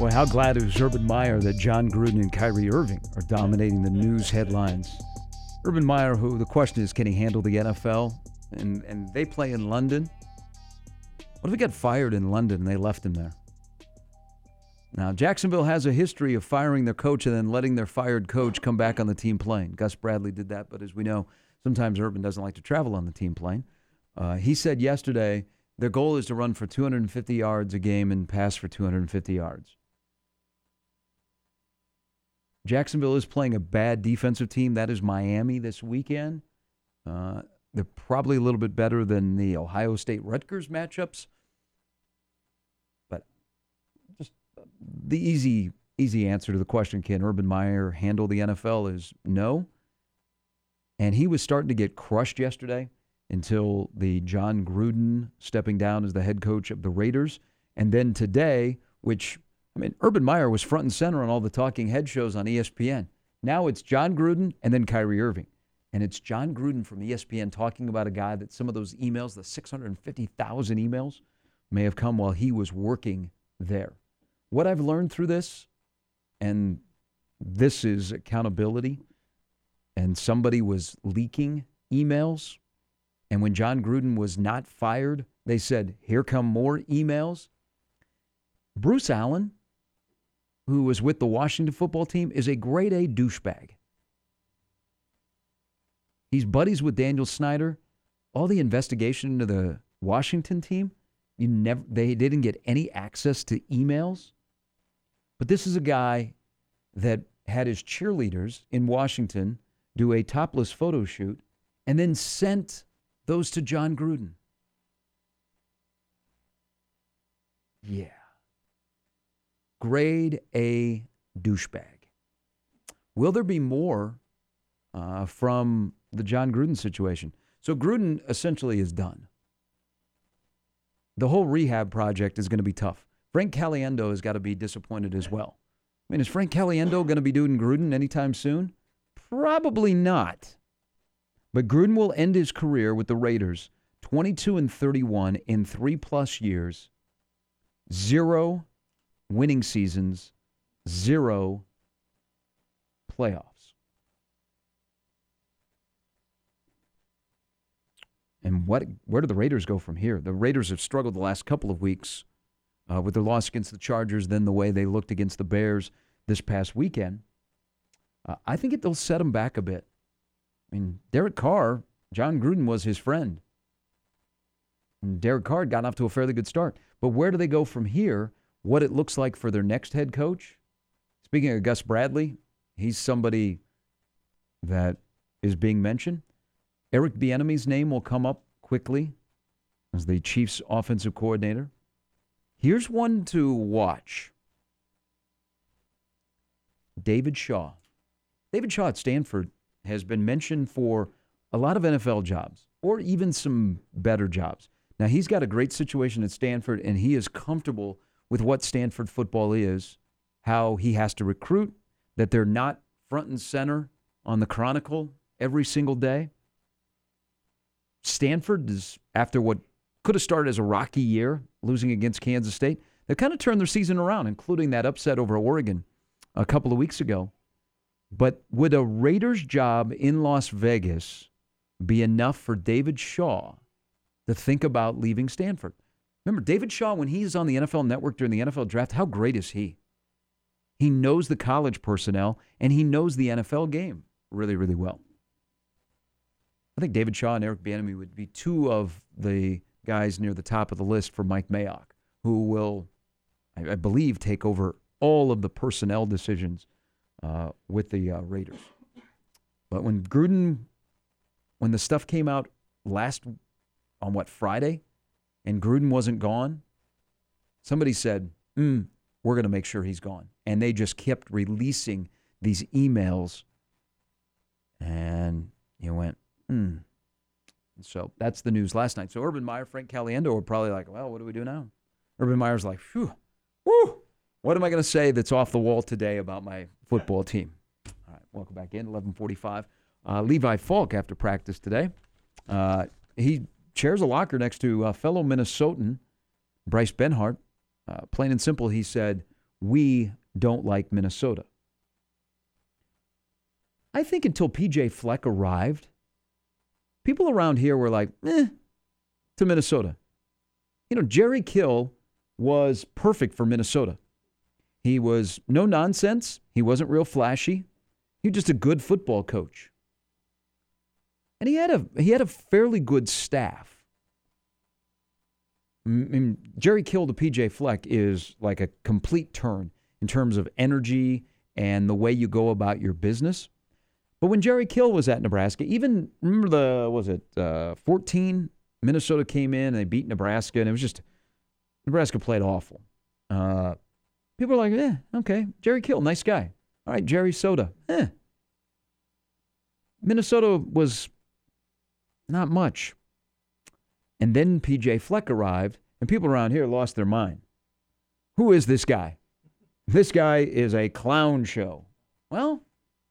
Boy, how glad is Urban Meyer that John Gruden and Kyrie Irving are dominating the news headlines. Urban Meyer, who the question is, can he handle the NFL? And they play in London. What if he got fired in London and they left him there? Now, Jacksonville has a history of firing their coach and then letting their fired coach come back on the team plane. Gus Bradley did that, but as we know, sometimes Urban doesn't like to travel on the team plane. He said yesterday their goal is to run for 250 yards a game and pass for 250 yards. Jacksonville is playing a bad defensive team. That is Miami this weekend. They're probably a little bit better than the Ohio State-Rutgers matchups. But just the easy answer to the question, can Urban Meyer handle the NFL, is no. And he was starting to get crushed yesterday until the John Gruden stepping down as the head coach of the Raiders. And then today, Urban Meyer was front and center on all the talking head shows on ESPN. Now it's John Gruden and then Kyrie Irving. And it's John Gruden from ESPN talking about a guy that some of those emails, the 650,000 emails, may have come while he was working there. What I've learned through this, and this is accountability, and somebody was leaking emails, and when John Gruden was not fired, they said, here come more emails. Bruce Allen, who was with the Washington football team, is a grade A douchebag. He's buddies with Daniel Snyder. All the investigation into the Washington team, they didn't get any access to emails. But this is a guy that had his cheerleaders in Washington do a topless photo shoot and then sent those to John Gruden. Yeah. Grade A douchebag. Will there be more from the John Gruden situation? So Gruden essentially is done. The whole rehab project is going to be tough. Frank Caliendo has got to be disappointed as well. Is Frank Caliendo going to be doing Gruden anytime soon? Probably not. But Gruden will end his career with the Raiders 22-31 in 3+ years, 0 winning seasons, 0 playoffs. And where do the Raiders go from here? The Raiders have struggled the last couple of weeks with their loss against the Chargers, then the way they looked against the Bears this past weekend. I think it'll set them back a bit. Derek Carr, John Gruden was his friend. And Derek Carr got off to a fairly good start. But where do they go from here? What it looks like for their next head coach? Speaking of Gus Bradley, he's somebody that is being mentioned. Eric Bieniemy's name will come up quickly as the Chiefs' offensive coordinator. Here's one to watch. David Shaw. David Shaw at Stanford has been mentioned for a lot of NFL jobs or even some better jobs. Now, he's got a great situation at Stanford, and he is comfortable with what Stanford football is, how he has to recruit, that they're not front and center on the Chronicle every single day. Stanford is, after what could have started as a rocky year, losing against Kansas State, they kind of turned their season around, including that upset over Oregon a couple of weeks ago. But would a Raiders job in Las Vegas be enough for David Shaw to think about leaving Stanford? Remember, David Shaw, when he's on the NFL Network during the NFL draft, how great is he? He knows the college personnel, and he knows the NFL game really, really well. I think David Shaw and Eric Bieniemy would be two of the guys near the top of the list for Mike Mayock, who will, I believe, take over all of the personnel decisions with the Raiders. But when the stuff came out on Friday, and Gruden wasn't gone, somebody said, we're going to make sure he's gone. And they just kept releasing these emails, and you went, So that's the news last night. So Urban Meyer, Frank Caliendo were probably like, well, what do we do now? Urban Meyer's like, whew, what am I going to say that's off the wall today about my football team? All right, welcome back in, 11:45. Levi Falk after practice today. He shares a locker next to fellow Minnesotan Bryce Benhart. Plain and simple, he said, we don't like Minnesota. I think until P.J. Fleck arrived, people around here were like, to Minnesota. Jerry Kill was perfect for Minnesota. He was no nonsense. He wasn't real flashy. He was just a good football coach. And he had a fairly good staff. Jerry Kill to P.J. Fleck is like a complete turn in terms of energy and the way you go about your business. But when Jerry Kill was at Nebraska, even, remember 14? Minnesota came in and they beat Nebraska, and it was just, Nebraska played awful. People are like, okay, Jerry Kill, nice guy. All right, Jerry Soda, Minnesota was not much. And then P.J. Fleck arrived, and people around here lost their mind. Who is this guy? This guy is a clown show. Well,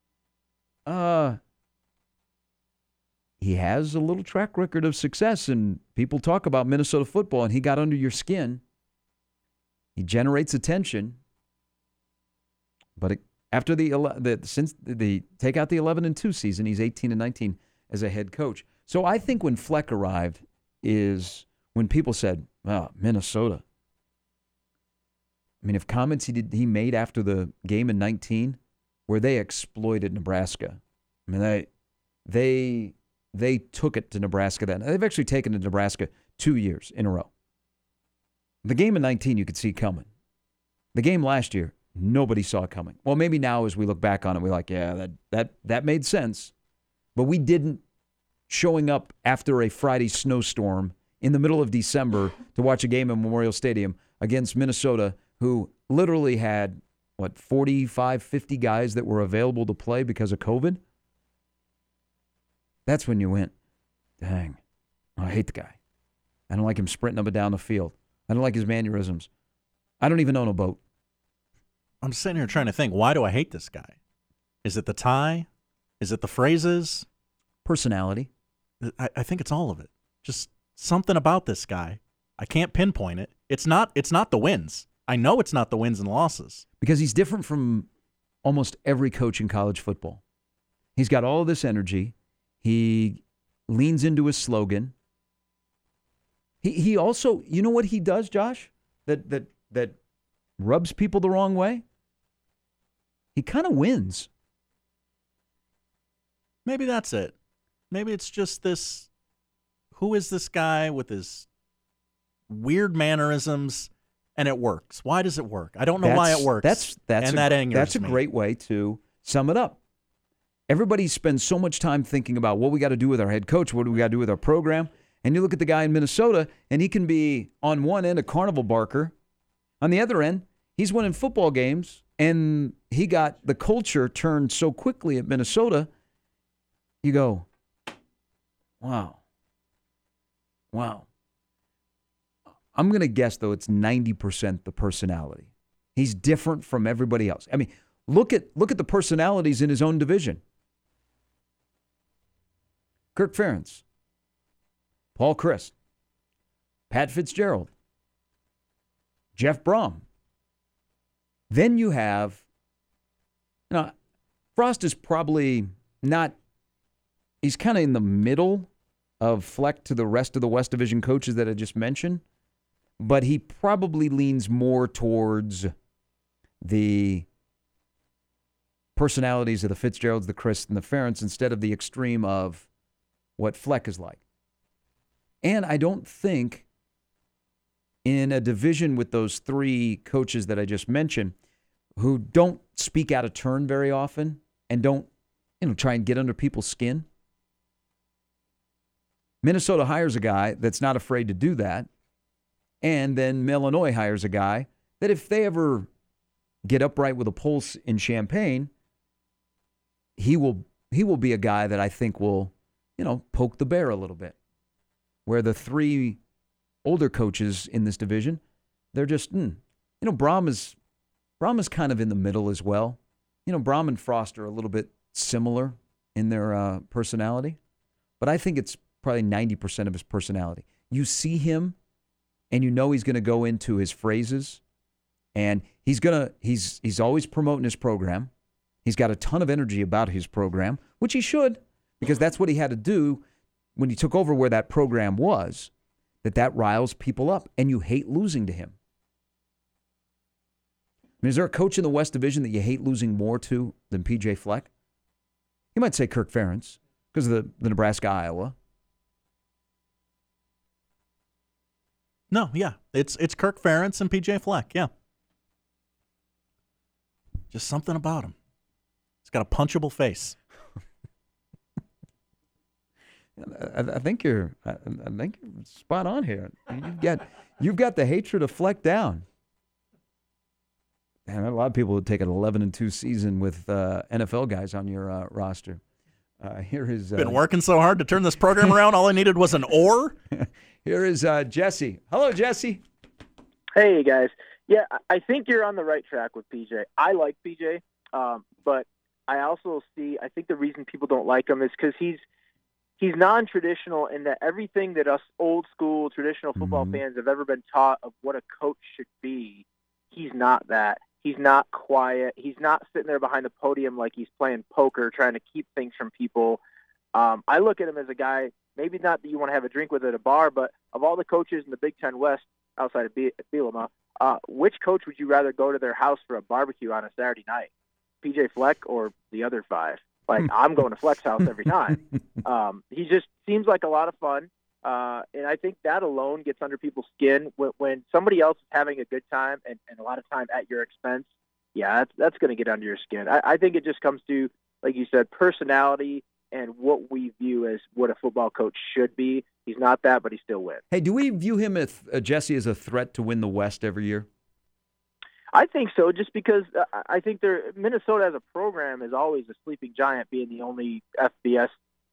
he has a little track record of success, and people talk about Minnesota football, and he got under your skin. He generates attention. But after since the take out the 11-2 season, he's 18-19 as a head coach. So I think when Fleck arrived is when people said, Minnesota. I mean, if comments he made after the game in 19 where they exploited Nebraska. I mean, they took it to Nebraska then. They've actually taken it to Nebraska 2 years in a row. The game in 19 you could see coming. The game last year, nobody saw it coming. Well, maybe now as we look back on it, we're like, yeah, that made sense. But we didn't. Showing up after a Friday snowstorm in the middle of December to watch a game in Memorial Stadium against Minnesota, who literally had, 45, 50 guys that were available to play because of COVID? That's when you went, dang, I hate the guy. I don't like him sprinting up and down the field. I don't like his mannerisms. I don't even own a boat. I'm sitting here trying to think, why do I hate this guy? Is it the tie? Is it the phrases? Personality. I think it's all of it. Just something about this guy. I can't pinpoint it. It's not the wins. I know it's not the wins and losses. Because he's different from almost every coach in college football. He's got all this energy. He leans into his slogan. He also, you know what he does, Josh? That rubs people the wrong way? He kind of wins. Maybe that's it. Maybe it's just this, who is this guy with his weird mannerisms, and it works. Why does it work? I don't know why it works. That's a great way to sum it up. Everybody spends so much time thinking about what we got to do with our head coach, what do we got to do with our program, and you look at the guy in Minnesota, and he can be on one end a carnival barker. On the other end, he's winning football games, and he got the culture turned so quickly at Minnesota. You go, wow. I'm going to guess, though, it's 90% the personality. He's different from everybody else. I mean, look at the personalities in his own division. Kirk Ferentz, Paul Chryst, Pat Fitzgerald, Jeff Brom. Then you have, Frost is probably not, he's kind of in the middle of Fleck to the rest of the West Division coaches that I just mentioned, but he probably leans more towards the personalities of the Fitzgeralds, the Chryst, and the Ferentz instead of the extreme of what Fleck is like. And I don't think in a division with those three coaches that I just mentioned who don't speak out of turn very often and don't, try and get under people's skin, Minnesota hires a guy that's not afraid to do that, and then Illinois hires a guy that if they ever get upright with a pulse in Champaign, he will be a guy that I think will, poke the bear a little bit. Where the three older coaches in this division, they're just, Brom is kind of in the middle as well. Brom and Frost are a little bit similar in their personality, but I think it's probably 90% of his personality. You see him, and you know he's going to go into his phrases And he's always promoting his program. He's got a ton of energy about his program, which he should, because that's what he had to do when he took over where that program was, that riles people up, and you hate losing to him. I mean, is there a coach in the West Division that you hate losing more to than P.J. Fleck? You might say Kirk Ferentz because of the Nebraska-Iowa. No, yeah. It's Kirk Ferentz and P.J. Fleck, yeah. Just something about him. He's got a punchable face. I think you're spot on here. You've got the hatred of Fleck down. And a lot of people would take an 11-2 season with NFL guys on your roster. Here is been working so hard to turn this program around. All I needed was an oar. Here is Jesse. Hello, Jesse. Hey guys. Yeah, I think you're on the right track with PJ. I like PJ, but I also I think the reason people don't like him is because he's non-traditional in that everything that us old school traditional football fans have ever been taught of what a coach should be, he's not that. He's not quiet. He's not sitting there behind the podium like he's playing poker, trying to keep things from people. I look at him as a guy, maybe not that you want to have a drink with at a bar, but of all the coaches in the Big Ten West, outside of Bielema, which coach would you rather go to their house for a barbecue on a Saturday night? PJ Fleck or the other five? Like, I'm going to Fleck's house every time. He just seems like a lot of fun. And I think that alone gets under people's skin when somebody else is having a good time and a lot of time at your expense. Yeah, that's going to get under your skin. I think it just comes to, like you said, personality and what we view as what a football coach should be. He's not that, but he still wins. Hey, do we view him as Jesse as a threat to win the West every year? I think so, just because I think Minnesota as a program is always a sleeping giant, being the only FBS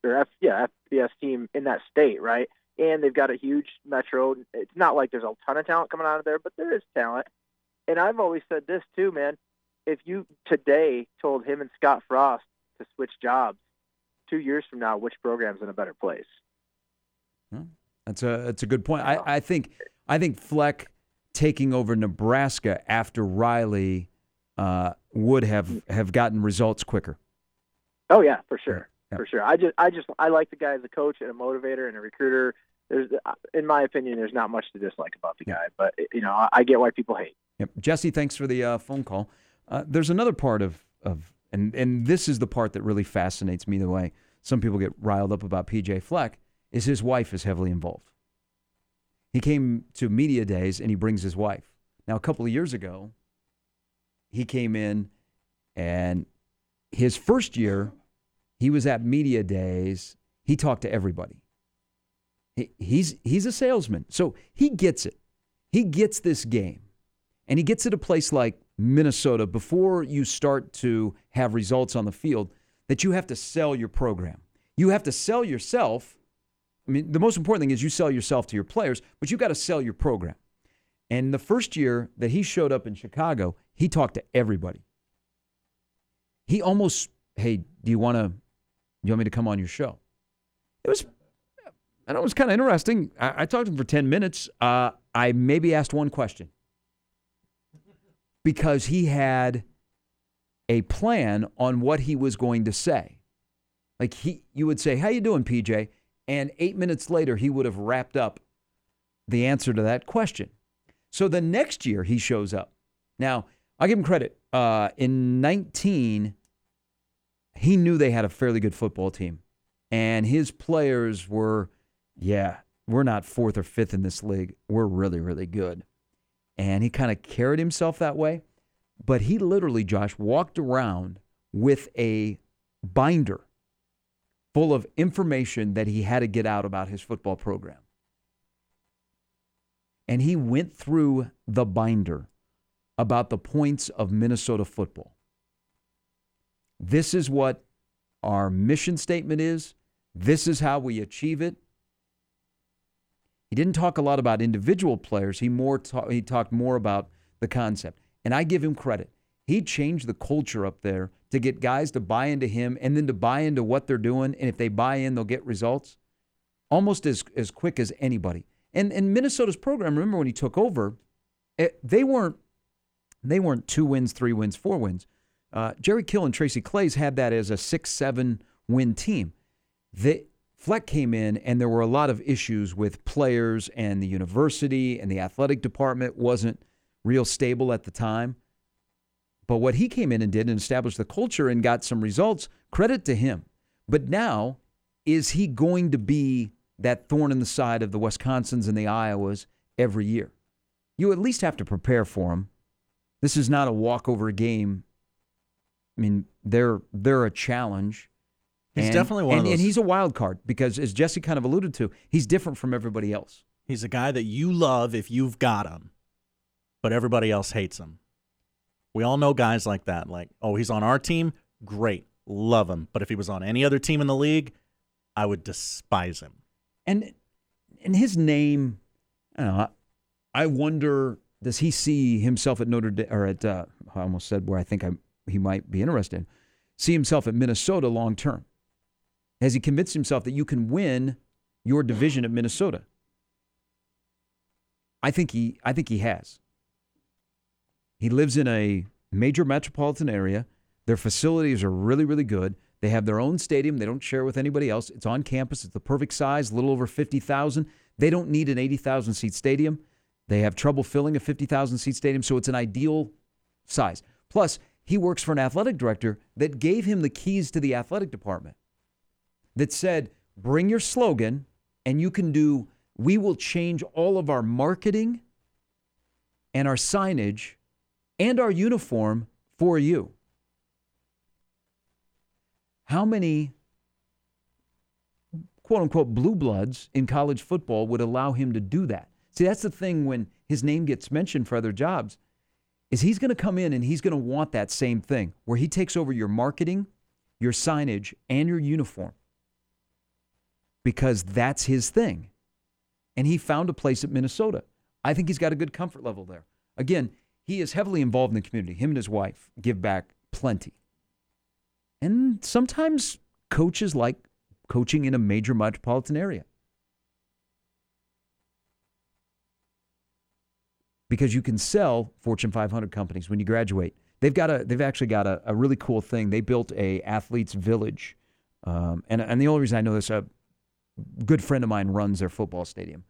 team in that state, right? And they've got a huge metro. It's not like there's a ton of talent coming out of there, but there is talent. And I've always said this too, man. If you today told him and Scott Frost to switch jobs 2 years from now, which program's in a better place? That's a good point. I think Fleck taking over Nebraska after Riley would have gotten results quicker. Oh yeah, for sure. Yeah. For sure. I like the guy as a coach and a motivator and a recruiter. In my opinion, there's not much to dislike about the guy, but I get why people hate. Yep. Jesse, thanks for the phone call. There's another part of and this is the part that really fascinates me, the way some people get riled up about PJ Fleck, is his wife is heavily involved. He came to media days and he brings his wife. Now, a couple of years ago, he came in and his first year, he was at media days. He talked to everybody. He's a salesman, so he gets it. He gets this game, and he gets it a place like Minnesota before you start to have results on the field, that you have to sell your program. You have to sell yourself. I mean, the most important thing is you sell yourself to your players, but you got to sell your program. And the first year that he showed up in Chicago, he talked to everybody. He almost, hey, do you want me to come on your show? It was kind of interesting. I talked to him for 10 minutes. I maybe asked one question because he had a plan on what he was going to say. Like you would say, how you doing, PJ? And 8 minutes later, he would have wrapped up the answer to that question. So the next year, he shows up. Now, I'll give him credit. In 19, he knew they had a fairly good football team. And his players were, we're not fourth or fifth in this league. We're really, really good. And he kind of carried himself that way. But he literally, Josh, walked around with a binder full of information that he had to get out about his football program. And he went through the binder about the points of Minnesota football. This is what our mission statement is. This is how we achieve it. He didn't talk a lot about individual players. He talked more about the concept. And I give him credit. He changed the culture up there to get guys to buy into him and then to buy into what they're doing. And if they buy in, they'll get results almost as quick as anybody. And Minnesota's program, remember when he took over, they weren't They weren't 2 wins, 3 wins, 4 wins. Jerry Kill and Tracy Claeys had that as a 6-7 win team. Fleck came in, and there were a lot of issues with players, and the university and the athletic department wasn't real stable at the time. But what he came in and did and established the culture and got some results, credit to him. But now, is he going to be that thorn in the side of the Wisconsins and the Iowas every year? You at least have to prepare for him. This is not a walkover game. I mean, they're a challenge. He's definitely one of those. And he's a wild card because, as Jesse kind of alluded to, he's different from everybody else. He's a guy that you love if you've got him, but everybody else hates him. We all know guys like that. Like, oh, he's on our team? Great. Love him. But if he was on any other team in the league, I would despise him. And his name, I don't know, I wonder, does he see himself at Notre Dame, or at, I almost said where I think he might be interested in, see himself at Minnesota long term? Has he convinced himself that you can win your division at Minnesota? I think he has. He lives in a major metropolitan area. Their facilities are really, really good. They have their own stadium. They don't share with anybody else. It's on campus. It's the perfect size, a little over 50,000. They don't need an 80,000-seat stadium. They have trouble filling a 50,000-seat stadium, so it's an ideal size. Plus, he works for an athletic director that gave him the keys to the athletic department that said, bring your slogan, and we will change all of our marketing and our signage and our uniform for you. How many, quote-unquote, blue bloods in college football would allow him to do that? See, that's the thing when his name gets mentioned for other jobs, is he's going to come in and he's going to want that same thing, where he takes over your marketing, your signage, and your uniform, because that's his thing. And he found a place at Minnesota. I think he's got a good comfort level there. Again, he is heavily involved in the community. Him and his wife give back plenty. And sometimes coaches like coaching in a major metropolitan area, because you can sell Fortune 500 companies when you graduate. They've actually got a really cool thing. They built a athletes village, and the only reason I know this, a good friend of mine runs their football stadium.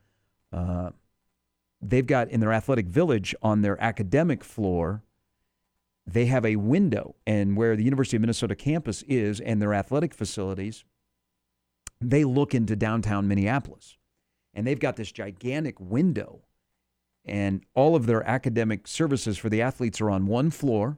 They've got in their athletic village on their academic floor, they have a window, and where the University of Minnesota campus is and their athletic facilities, they look into downtown Minneapolis. And they've got this gigantic window, and all of their academic services for the athletes are on one floor.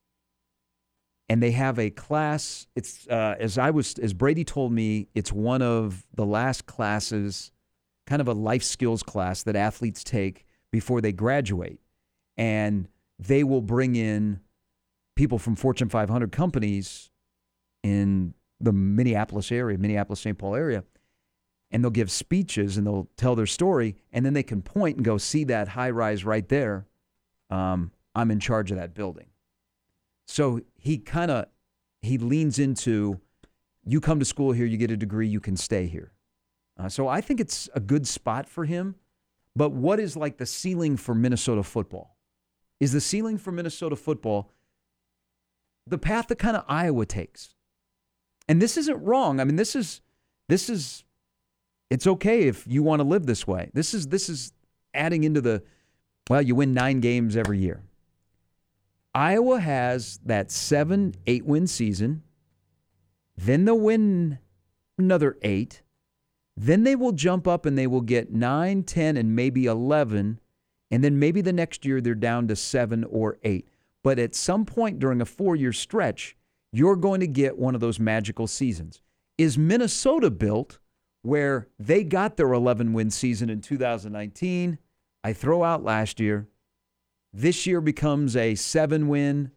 And they have a class. It's as Brady told me, it's one of the last classes, kind of a life skills class that athletes take before they graduate. And they will bring in people from Fortune 500 companies in the Minneapolis area, Minneapolis-St. Paul area, and they'll give speeches and they'll tell their story, and then they can point and go, see that high rise right there? I'm in charge of that building. So he leans into, you come to school here, you get a degree, you can stay here. So I think it's a good spot for him. But what is like the ceiling for Minnesota football? Is the ceiling for Minnesota football the path that kind of Iowa takes? And this isn't wrong. I mean, this is it's okay if you want to live this way. This is adding into you win 9 games every year. Iowa has that 7-8 win season. Then they'll win another 8. Then they will jump up and they will get 9, 10, and maybe 11. And then maybe the next year they're down to 7 or 8. But at some point during a 4-year stretch, you're going to get one of those magical seasons. Is Minnesota built where they got their 11-win season in 2019? I throw out last year. This year becomes a 7-win,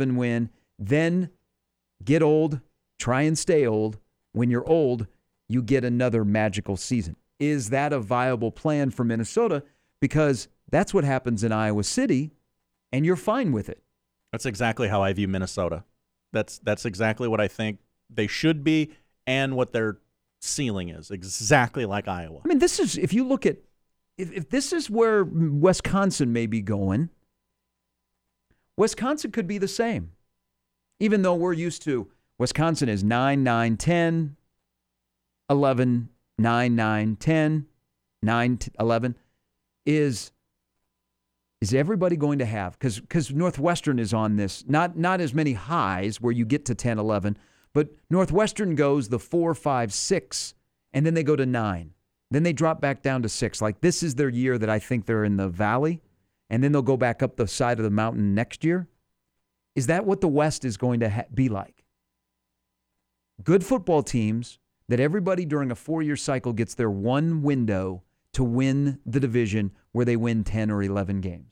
then get old, try and stay old. When you're old, you get another magical season. Is that a viable plan for Minnesota? Because that's what happens in Iowa City, and you're fine with it. That's exactly how I view Minnesota. That's exactly what I think they should be and what their ceiling is, exactly like Iowa. I mean, this is, if you look at, if this is where Wisconsin may be going, Wisconsin could be the same. Even though we're used to Wisconsin is 9, 9, 10, 11, 9, 9, 10, 9, 11. Is everybody going to have, because Northwestern is on this, not as many highs where you get to 10, 11, but Northwestern goes the 4, 5, 6, and then they go to 9. Then they drop back down to 6. Like, this is their year that I think they're in the valley, and then they'll go back up the side of the mountain next year. Is that what the West is going to be like? Good football teams that everybody during a 4-year cycle gets their one window to win the division where they win 10 or 11 games.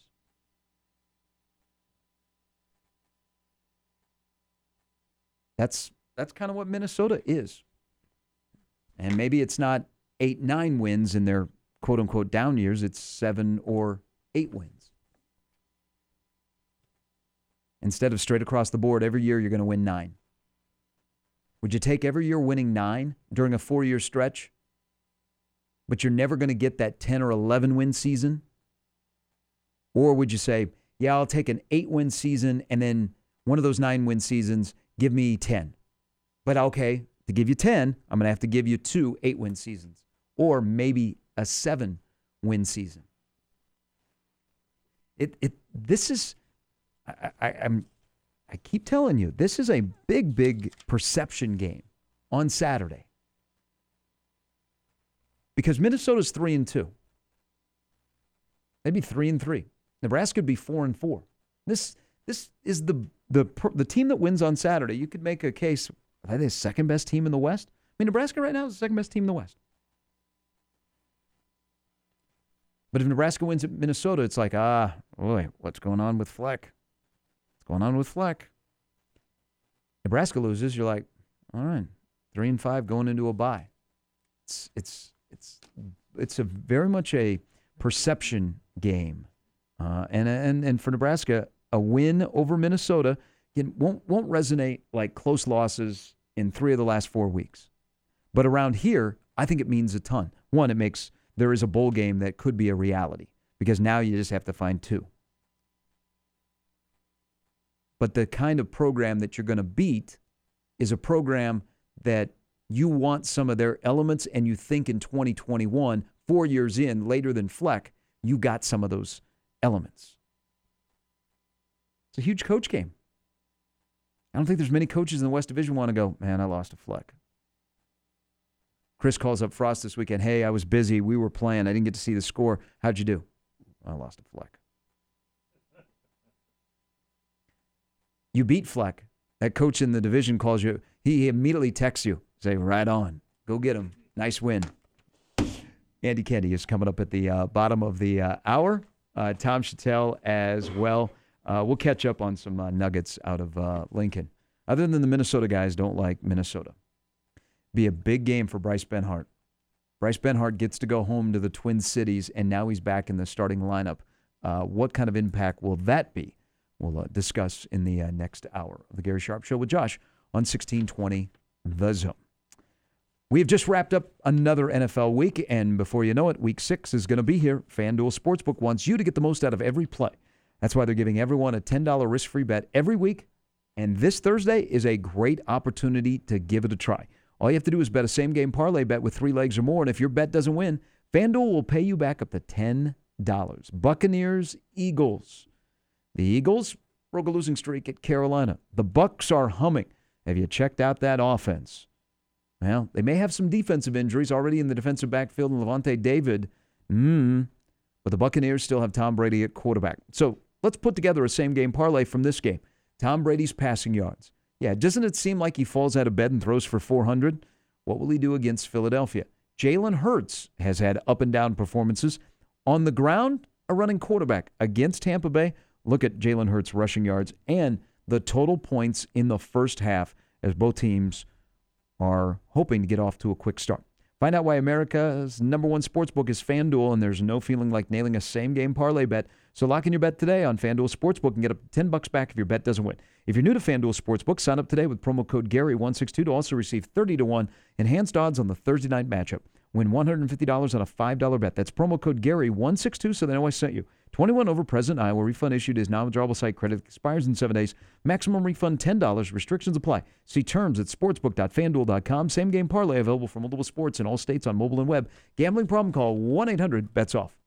That's kind of what Minnesota is. And maybe it's not 8, 9 wins in their quote-unquote down years. It's 7 or 8 wins. Instead of straight across the board, every year you're going to win 9. Would you take every year winning 9 during a 4-year stretch, but you're never going to get that 10 or 11 win season? Or would you say, yeah, I'll take an 8-win season and then one of those 9-win seasons, give me 10. But okay, to give you 10, I'm going to have to give you 2 8-win seasons or maybe a 7-win season. This is, I keep telling you, this is a big perception game on Saturday. Because Minnesota's 3-2. They'd be 3-3. Nebraska would be 4-4. This is the team that wins on Saturday. You could make a case, are they the second best team in the West? I mean, Nebraska right now is the second best team in the West. But if Nebraska wins at Minnesota, it's like, boy, what's going on with Fleck? What's going on with Fleck? Nebraska loses, you're like, all right, 3-5 going into a bye. It's a very much a perception game, and for Nebraska, a win over Minnesota won't resonate like close losses in 3 of the last 4 weeks. But around here, I think it means a ton. One, it makes there is a bowl game that could be a reality because now you just have to find 2. But the kind of program that you're going to beat is a program that you want some of their elements, and you think in 2021, 4 years in, later than Fleck, you got some of those elements. It's a huge coach game. I don't think there's many coaches in the West Division want to go, man, I lost to Fleck. Chris calls up Frost this weekend. Hey, I was busy. We were playing. I didn't get to see the score. How'd you do? I lost to Fleck. You beat Fleck. That coach in the division calls you. He immediately texts you. Say, right on. Go get him. Nice win. Andy Kennedy is coming up at the bottom of the hour. Tom Chattel as well. We'll catch up on some nuggets out of Lincoln. Other than the Minnesota guys don't like Minnesota. Be a big game for Bryce Benhart. Bryce Benhart gets to go home to the Twin Cities, and now he's back in the starting lineup. What kind of impact will that be? We'll discuss in the next hour of the Gary Sharp Show with Josh on 1620 The Zone. We have just wrapped up another NFL week, and before you know it, Week 6 is going to be here. FanDuel Sportsbook wants you to get the most out of every play. That's why they're giving everyone a $10 risk-free bet every week, and this Thursday is a great opportunity to give it a try. All you have to do is bet a same-game parlay bet with 3 legs or more, and if your bet doesn't win, FanDuel will pay you back up to $10. Buccaneers, Eagles. The Eagles broke a losing streak at Carolina. The Bucs are humming. Have you checked out that offense? Well, they may have some defensive injuries already in the defensive backfield and Levante David. But the Buccaneers still have Tom Brady at quarterback. So let's put together a same-game parlay from this game. Tom Brady's passing yards. Yeah, doesn't it seem like he falls out of bed and throws for 400? What will he do against Philadelphia? Jalen Hurts has had up-and-down performances. On the ground, a running quarterback. Against Tampa Bay, look at Jalen Hurts' rushing yards and the total points in the first half as both teams are hoping to get off to a quick start. Find out why America's #1 sportsbook is FanDuel, and there's no feeling like nailing a same-game parlay bet. So lock in your bet today on FanDuel Sportsbook and get up to $10 back if your bet doesn't win. If you're new to FanDuel Sportsbook, sign up today with promo code Gary162 to also receive 30-1 enhanced odds on the Thursday night matchup. Win $150 on a $5 bet. That's promo code Gary162 so they know I sent you. 21 over present Iowa. Refund issued is non-withdrawable site credit. Expires in 7 days. Maximum refund $10. Restrictions apply. See terms at sportsbook.fanduel.com. Same game parlay available for multiple sports in all states on mobile and web. Gambling problem? Call 1-800-BETS-OFF.